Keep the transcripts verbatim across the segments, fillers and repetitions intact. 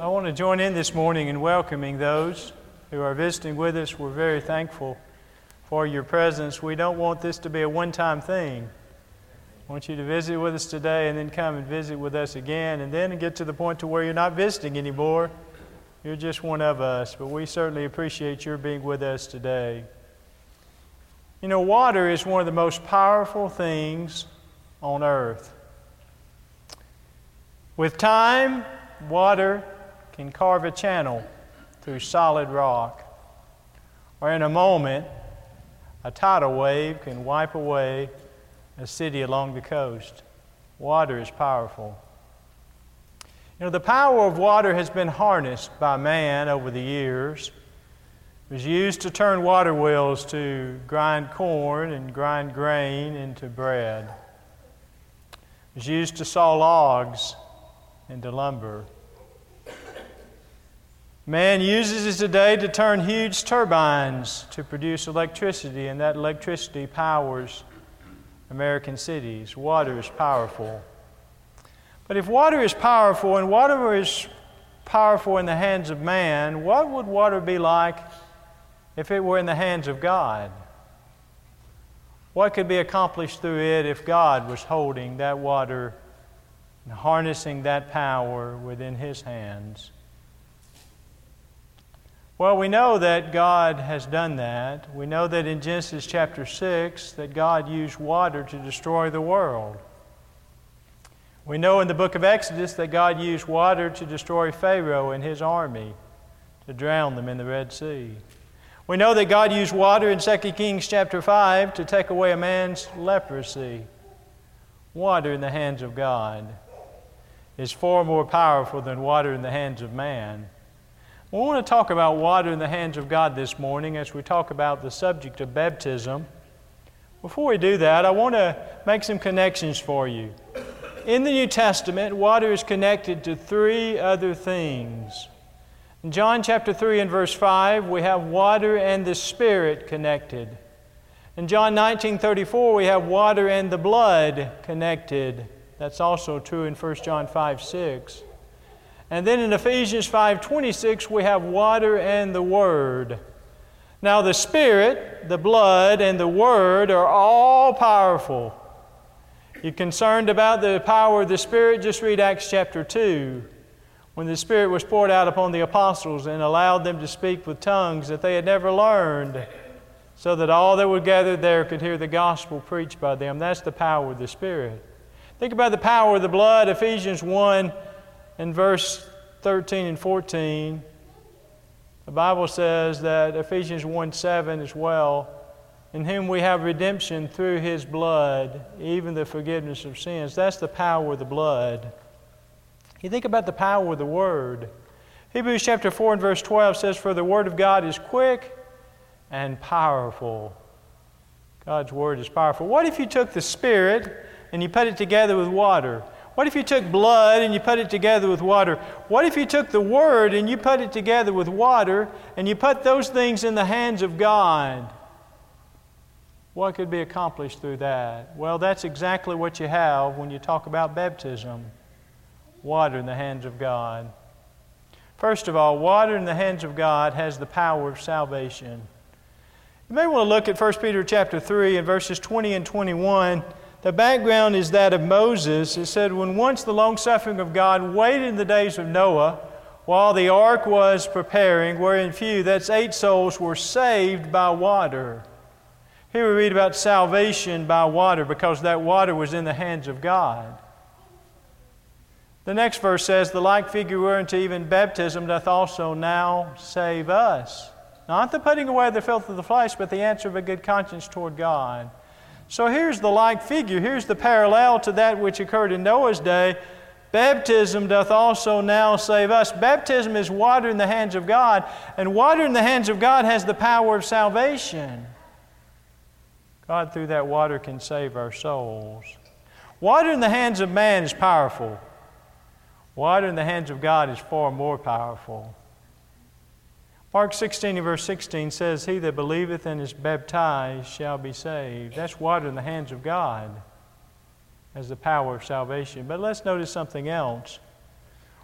I want to join in this morning in welcoming those who are visiting with us. We're very thankful for your presence. We don't want this to be a one-time thing. I want you to visit with us today and then come and visit with us again, and then get to the point to where you're not visiting anymore. You're just one of us, but we certainly appreciate your being with us today. You know, water is one of the most powerful things on earth. With time, water can carve a channel through solid rock. Or in a moment, a tidal wave can wipe away a city along the coast. Water is powerful. You know, the power of water has been harnessed by man over the years. It was used to turn water wheels to grind corn and grind grain into bread. It was used to saw logs into lumber. Man uses it today to turn huge turbines to produce electricity, and that electricity powers American cities. Water is powerful. But if water is powerful, and water is powerful in the hands of man, what would water be like if it were in the hands of God? What could be accomplished through it if God was holding that water and harnessing that power within His hands? Well, we know that God has done that. We know that in Genesis chapter six that God used water to destroy the world. We know in the book of Exodus that God used water to destroy Pharaoh and his army, to drown them in the Red Sea. We know that God used water in Second Kings chapter five to take away a man's leprosy. Water in the hands of God is far more powerful than water in the hands of man. We want to talk about water in the hands of God this morning as we talk about the subject of baptism. Before we do that, I want to make some connections for you. In the New Testament, water is connected to three other things. In John chapter three and verse five, we have water and the Spirit connected. In John nineteen thirty-four, we have water and the blood connected. That's also true in First John five six. And then in Ephesians five twenty-six, we have water and the Word. Now the Spirit, the blood, and the Word are all powerful. You're concerned about the power of the Spirit? Just read Acts chapter two, when the Spirit was poured out upon the apostles and allowed them to speak with tongues that they had never learned, so that all that were gathered there could hear the gospel preached by them. That's the power of the Spirit. Think about the power of the blood. Ephesians one in verse thirteen and fourteen, the Bible says that Ephesians one seven as well, in whom we have redemption through His blood, even the forgiveness of sins. That's the power of the blood. You think about the power of the Word. Hebrews chapter four and verse twelve says, "For the Word of God is quick and powerful." God's Word is powerful. What if you took the Spirit and you put it together with water? What if you took blood and you put it together with water? What if you took the Word and you put it together with water and you put those things in the hands of God? What could be accomplished through that? Well, that's exactly what you have when you talk about baptism. Water in the hands of God. First of all, water in the hands of God has the power of salvation. You may want to look at First Peter chapter three and verses twenty and twenty-one. The background is that of Moses. It said, when once the long-suffering of God waited in the days of Noah, while the ark was preparing, wherein few, that's eight souls, were saved by water. Here we read about salvation by water because that water was in the hands of God. The next verse says, the like figure whereunto even baptism doth also now save us. Not the putting away of the filth of the flesh, but the answer of a good conscience toward God. So here's the like figure. Here's the parallel to that which occurred in Noah's day. Baptism doth also now save us. Baptism is water in the hands of God, and water in the hands of God has the power of salvation. God, through that water, can save our souls. Water in the hands of man is powerful. Water in the hands of God is far more powerful. Mark sixteen and verse sixteen says, he that believeth and is baptized shall be saved. That's water in the hands of God as the power of salvation. But let's notice something else.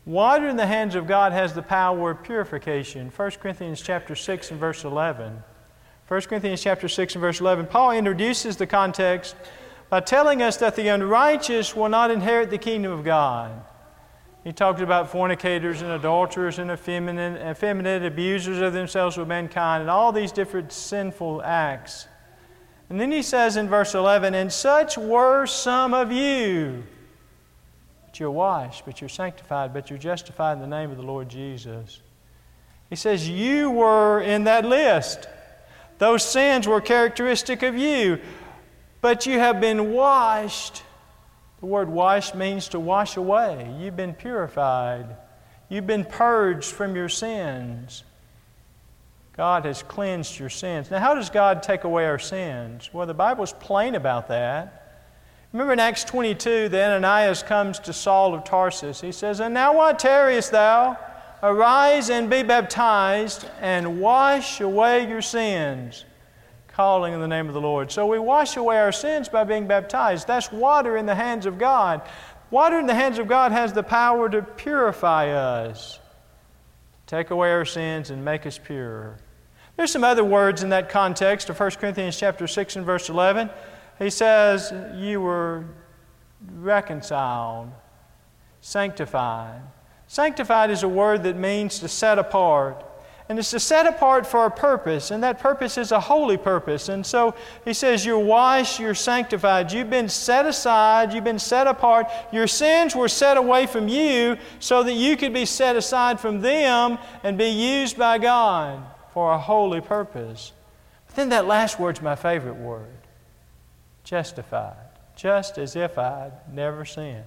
Water in the hands of God has the power of purification. First Corinthians chapter six and verse eleven. First Corinthians chapter six and verse eleven. Paul introduces the context by telling us that the unrighteous will not inherit the kingdom of God. He talks about fornicators and adulterers and effeminate, effeminate abusers of themselves with mankind and all these different sinful acts. And then he says in verse eleven, and such were some of you. But you're washed, but you're sanctified, but you're justified in the name of the Lord Jesus. He says you were in that list. Those sins were characteristic of you, but you have been washed. The word washed means to wash away. You've been purified. You've been purged from your sins. God has cleansed your sins. Now, how does God take away our sins? Well, the Bible's plain about that. Remember in Acts twenty-two, that Ananias comes to Saul of Tarsus. He says, and now why tarriest thou? Arise and be baptized and wash away your sins, calling in the name of the Lord. So we wash away our sins by being baptized. That's water in the hands of God. Water in the hands of God has the power to purify us, take away our sins and make us pure. There's some other words in that context of First Corinthians chapter six and verse eleven. He says, you were reconciled, sanctified. Sanctified is a word that means to set apart. And it's to set apart for a purpose, and that purpose is a holy purpose. And so he says, you're washed, you're sanctified. You've been set aside, you've been set apart. Your sins were set away from you so that you could be set aside from them and be used by God for a holy purpose. But then that last word's my favorite word. Justified, just as if I'd never sinned.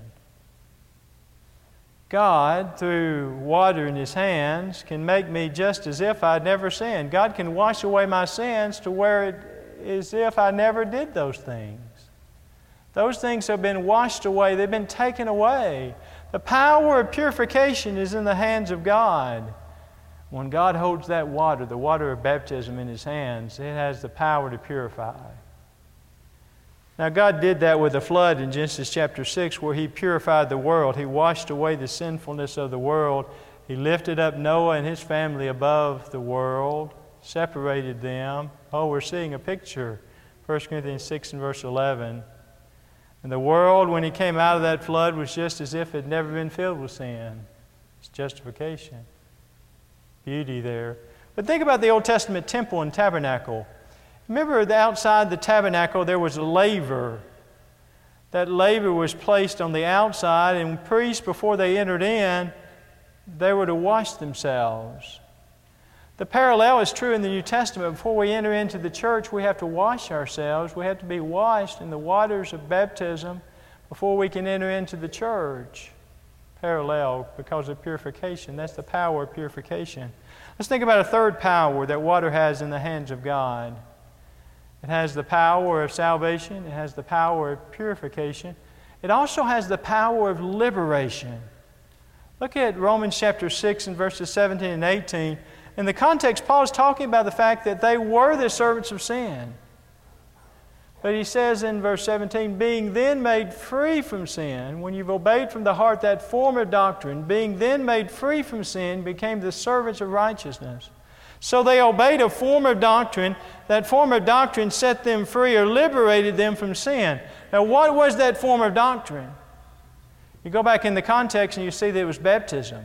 God, through water in His hands, can make me just as if I'd never sinned. God can wash away my sins to where it is as if I never did those things. Those things have been washed away. They've been taken away. The power of purification is in the hands of God. When God holds that water, the water of baptism in His hands, it has the power to purify. Now, God did that with the flood in Genesis chapter six, where He purified the world. He washed away the sinfulness of the world. He lifted up Noah and his family above the world, separated them. Oh, we're seeing a picture. First Corinthians six and verse eleven. And the world, when He came out of that flood, was just as if it had never been filled with sin. It's justification. Beauty there. But think about the Old Testament temple and tabernacle. Remember, the outside the tabernacle, there was a laver. That laver was placed on the outside, and priests, before they entered in, they were to wash themselves. The parallel is true in the New Testament. Before we enter into the church, we have to wash ourselves. We have to be washed in the waters of baptism before we can enter into the church. Parallel because of purification. That's the power of purification. Let's think about a third power that water has in the hands of God. It has the power of salvation. It has the power of purification. It also has the power of liberation. Look at Romans chapter six and verses seventeen and eighteen. In the context, Paul is talking about the fact that they were the servants of sin. But he says in verse seventeen, being then made free from sin, when you've obeyed from the heart that form of doctrine, being then made free from sin, became the servants of righteousness. So they obeyed a form of doctrine. That form of doctrine set them free or liberated them from sin. Now, what was that form of doctrine? You go back in the context and you see that it was baptism.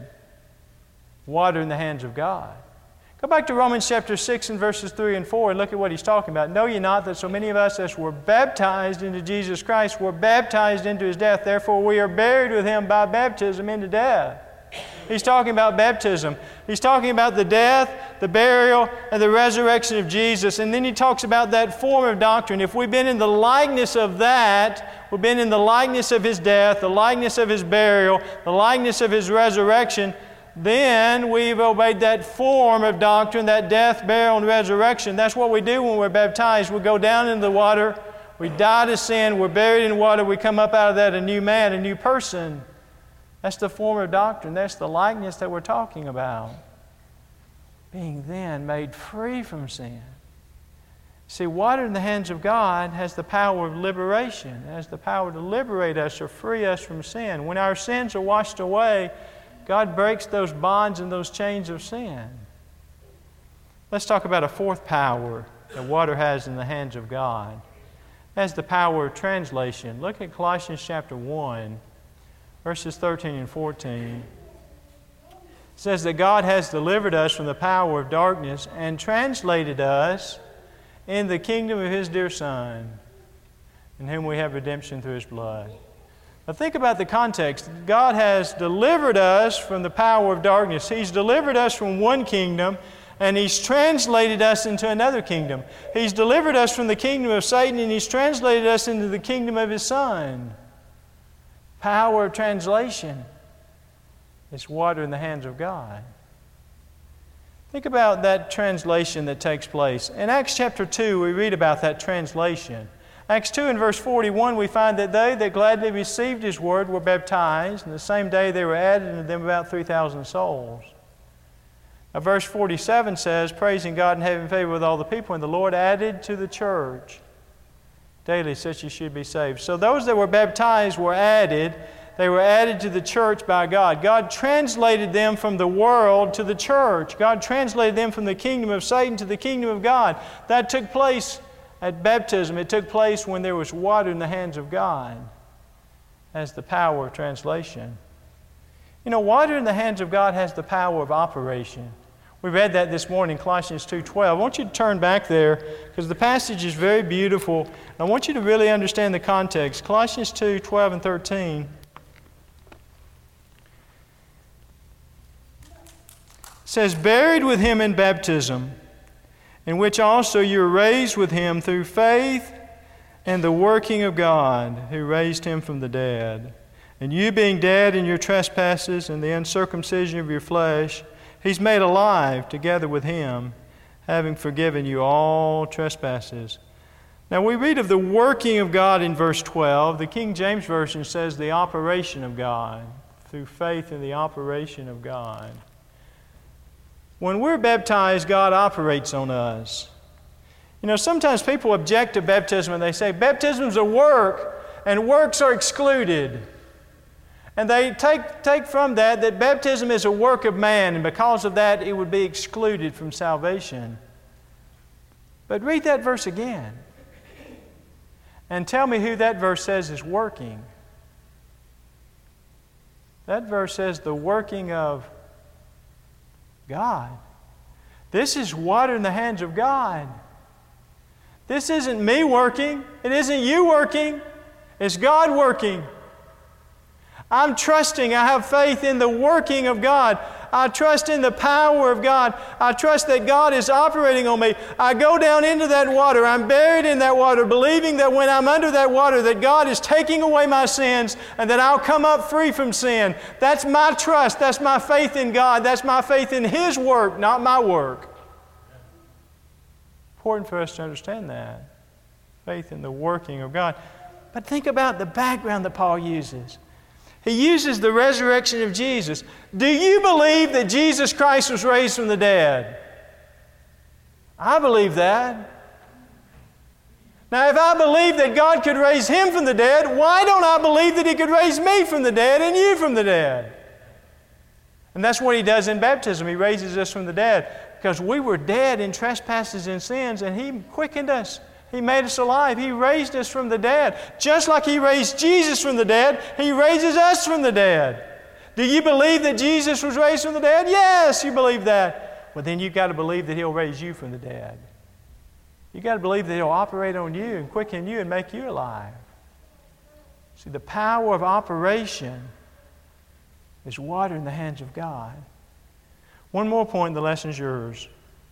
Water in the hands of God. Go back to Romans chapter six and verses three and four and look at what he's talking about. Know ye not that so many of us as were baptized into Jesus Christ were baptized into His death. Therefore we are buried with Him by baptism into death. He's talking about baptism. He's talking about the death, the burial, and the resurrection of Jesus. And then he talks about that form of doctrine. If we've been in the likeness of that, we've been in the likeness of His death, the likeness of His burial, the likeness of His resurrection, then we've obeyed that form of doctrine, that death, burial, and resurrection. That's what we do when we're baptized. We go down into the water, we die to sin, we're buried in water, we come up out of that a new man, a new person. That's the form of doctrine. That's the likeness that we're talking about. Being then made free from sin. See, water in the hands of God has the power of liberation. It has the power to liberate us or free us from sin. When our sins are washed away, God breaks those bonds and those chains of sin. Let's talk about a fourth power that water has in the hands of God. That's the power of translation. Look at Colossians chapter one, verses thirteen and fourteen. It says that God has delivered us from the power of darkness and translated us in the kingdom of His dear Son, in whom we have redemption through His blood. Now think about the context. God has delivered us from the power of darkness. He's delivered us from one kingdom, and He's translated us into another kingdom. He's delivered us from the kingdom of Satan, and He's translated us into the kingdom of His Son. Power of translation. It's water in the hands of God. Think about that translation that takes place. In Acts chapter two, we read about that translation. Acts two and verse forty-one, we find that they that gladly received His word were baptized, and the same day they were added unto them about three thousand souls. Now, verse forty-seven says, praising God and having favor with all the people, and the Lord added to the church daily such as should be saved. So those that were baptized were added. They were added to the church by God. God translated them from the world to the church. God translated them from the kingdom of Satan to the kingdom of God. That took place at baptism. It took place when there was water in the hands of God as the power of translation. You know, water in the hands of God has the power of operation. We read that this morning, Colossians two twelve. I want you to turn back there because the passage is very beautiful. I want you to really understand the context. Colossians two twelve and thirteen. It says, buried with Him in baptism, in which also you were raised with Him through faith and the working of God, who raised Him from the dead. And you being dead in your trespasses and the uncircumcision of your flesh, He's made alive together with Him, having forgiven you all trespasses. Now we read of the working of God in verse twelve. The King James Version says the operation of God, through faith in the operation of God. When we're baptized, God operates on us. You know, sometimes people object to baptism and they say, baptism's a work, and works are excluded. And they take, take from that that baptism is a work of man, and because of that, it would be excluded from salvation. But read that verse again. And tell me who that verse says is working. That verse says the working of God. This is water in the hands of God. This isn't me working. It isn't you working. It's God working. I'm trusting, I have faith in the working of God. I trust in the power of God. I trust that God is operating on me. I go down into that water. I'm buried in that water, believing that when I'm under that water, that God is taking away my sins and that I'll come up free from sin. That's my trust. That's my faith in God. That's my faith in His work, not my work. Important for us to understand that. Faith in the working of God. But think about the background that Paul uses. He uses the resurrection of Jesus. Do you believe that Jesus Christ was raised from the dead? I believe that. Now, if I believe that God could raise Him from the dead, why don't I believe that He could raise me from the dead and you from the dead? And that's what He does in baptism. He raises us from the dead because we were dead in trespasses and sins, and He quickened us. He made us alive. He raised us from the dead. Just like He raised Jesus from the dead, He raises us from the dead. Do you believe that Jesus was raised from the dead? Yes, you believe that. Well, then you've got to believe that He'll raise you from the dead. You've got to believe that He'll operate on you and quicken you and make you alive. See, the power of operation is water in the hands of God. One more point, the lesson's yours.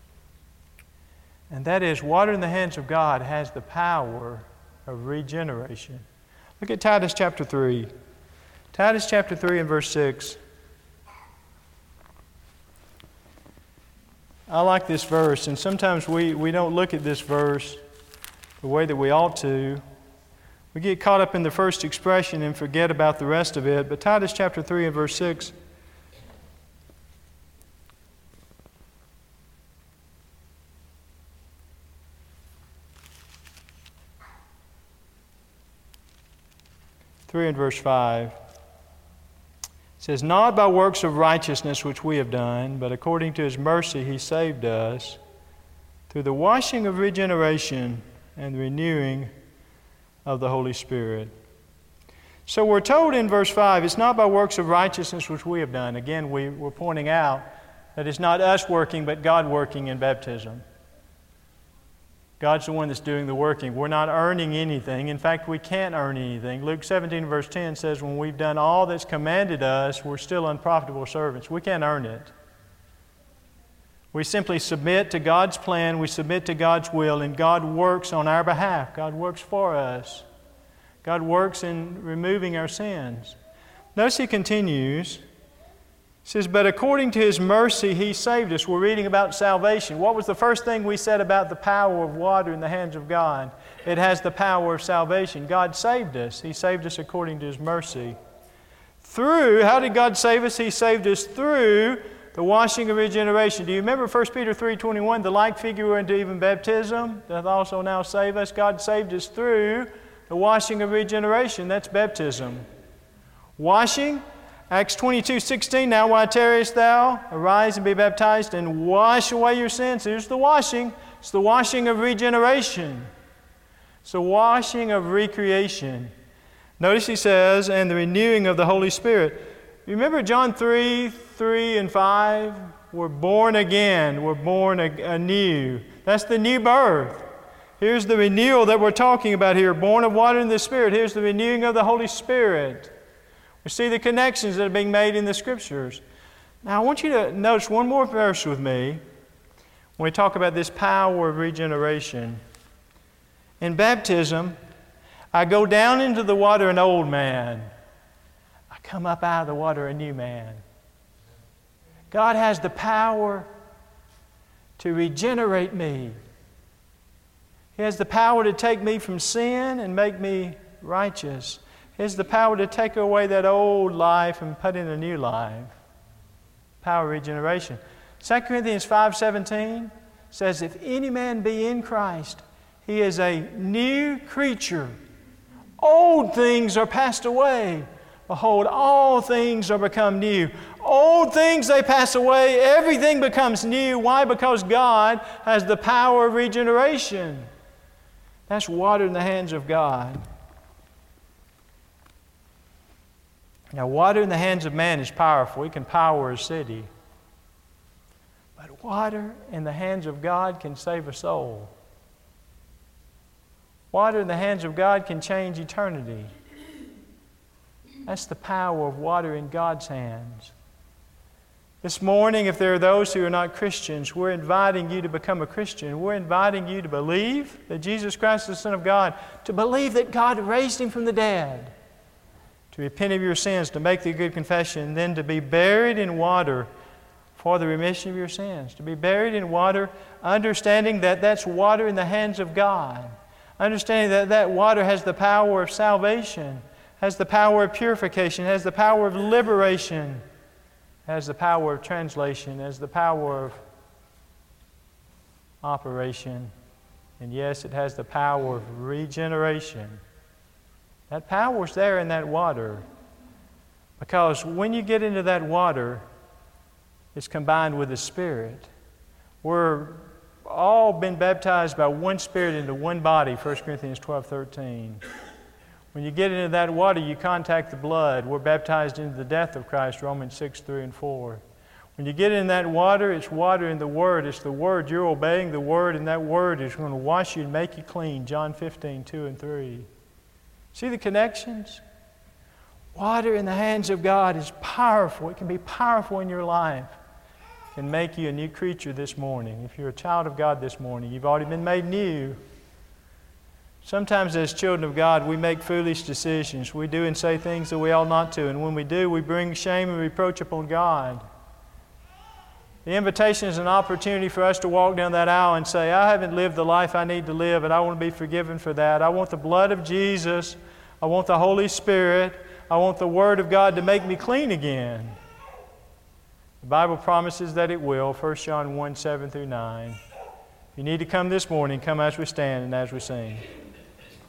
And that is, water in the hands of God has the power of regeneration. Look at Titus chapter three. Titus chapter three and verse six. I like this verse, and sometimes we, we don't look at this verse the way that we ought to. We get caught up in the first expression and forget about the rest of it. But Titus chapter three and verse six. three and verse five. It says, not by works of righteousness which we have done, but according to His mercy He saved us through the washing of regeneration and the renewing of the Holy Spirit. So we're told in verse five, it's not by works of righteousness which we have done. Again, we, we're pointing out that it's not us working, but God working in baptism. God's the one that's doing the working. We're not earning anything. In fact, we can't earn anything. Luke seventeen, verse ten says, when we've done all that's commanded us, we're still unprofitable servants. We can't earn it. We simply submit to God's plan, we submit to God's will, and God works on our behalf. God works for us. God works in removing our sins. Notice He continues. He says, but according to His mercy He saved us. We're reading about salvation. What was the first thing we said about the power of water in the hands of God? It has the power of salvation. God saved us. He saved us according to His mercy. Through, how did God save us? He saved us through the washing of regeneration. Do you remember First Peter three twenty-one? The like figure unto even baptism doth also now save us. God saved us through the washing of regeneration. That's baptism. Washing, Acts twenty-two sixteen, now why tarriest thou? Arise and be baptized and wash away your sins. Here's the washing. It's the washing of regeneration. It's the washing of recreation. Notice he says, and the renewing of the Holy Spirit. You remember John three, three and five? We're born again. We're born anew. That's the new birth. Here's the renewal that we're talking about here. Born of water and the Spirit. Here's the renewing of the Holy Spirit. We see the connections that are being made in the Scriptures. Now I want you to notice one more verse with me when we talk about this power of regeneration. In baptism, I go down into the water an old man. I come up out of the water a new man. God has the power to regenerate me. He has the power to take me from sin and make me righteous. He has the power to take away that old life and put in a new life. Power of regeneration. Second Corinthians five seventeen says, if any man be in Christ, he is a new creature. Old things are passed away. Behold, all things are become new. Old things, they pass away. Everything becomes new. Why? Because God has the power of regeneration. That's water in the hands of God. Now, water in the hands of man is powerful. It can power a city. But water in the hands of God can save a soul. Water in the hands of God can change eternity. That's the power of water in God's hands. This morning, if there are those who are not Christians, we're inviting you to become a Christian. We're inviting you to believe that Jesus Christ is the Son of God, to believe that God raised Him from the dead, to repent of your sins, to make the good confession, and then to be buried in water for the remission of your sins. To be buried in water, understanding that that's water in the hands of God. Understanding that that water has the power of salvation, has the power of purification, has the power of liberation, has the power of translation, has the power of operation, and yes, it has the power of regeneration. That power is there in that water, because when you get into that water, it's combined with the Spirit. We're all been baptized by one Spirit into one body, First Corinthians twelve thirteen. When you get into that water, you contact the blood. We're baptized into the death of Christ, Romans six, three and four. When you get in that water, it's water in the Word. It's the Word. You're obeying the Word, and that Word is going to wash you and make you clean, John fifteen, two and three. See the connections? Water in the hands of God is powerful. It can be powerful in your life. It can make you a new creature this morning. If you're a child of God this morning, you've already been made new. Sometimes as children of God, we make foolish decisions. We do and say things that we ought not to. And when we do, we bring shame and reproach upon God. The invitation is an opportunity for us to walk down that aisle and say, I haven't lived the life I need to live, and I want to be forgiven for that. I want the blood of Jesus. I want the Holy Spirit. I want the Word of God to make me clean again. The Bible promises that it will, First John one, seven through nine. If you need to come this morning, come as we stand and as we sing.